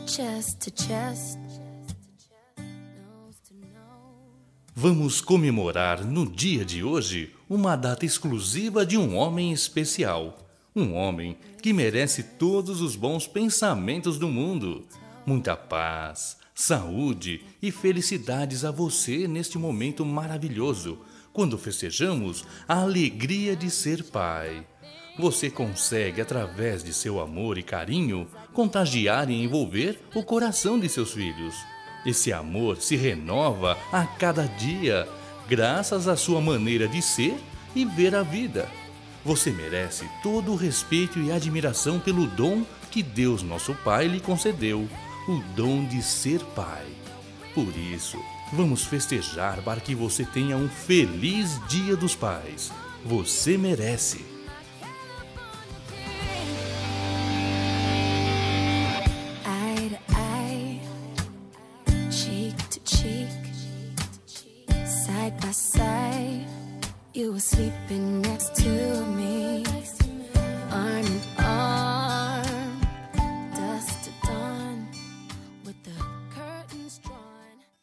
chest to chest. Vamos comemorar no dia de hoje uma data exclusiva de um homem especial. Um homem que merece todos os bons pensamentos do mundo. Muita paz, saúde e felicidades a você neste momento maravilhoso, quando festejamos a alegria de ser pai. Você consegue, através de seu amor e carinho, contagiar e envolver o coração de seus filhos. Esse amor se renova a cada dia, graças à sua maneira de ser e ver a vida. Você merece todo o respeito e admiração pelo dom que Deus, nosso Pai, lhe concedeu, o dom de ser pai. Por isso, vamos festejar para que você tenha um feliz Dia dos Pais. Você merece. Eye to eye, cheek to cheek, side by side, you were sleeping next to me.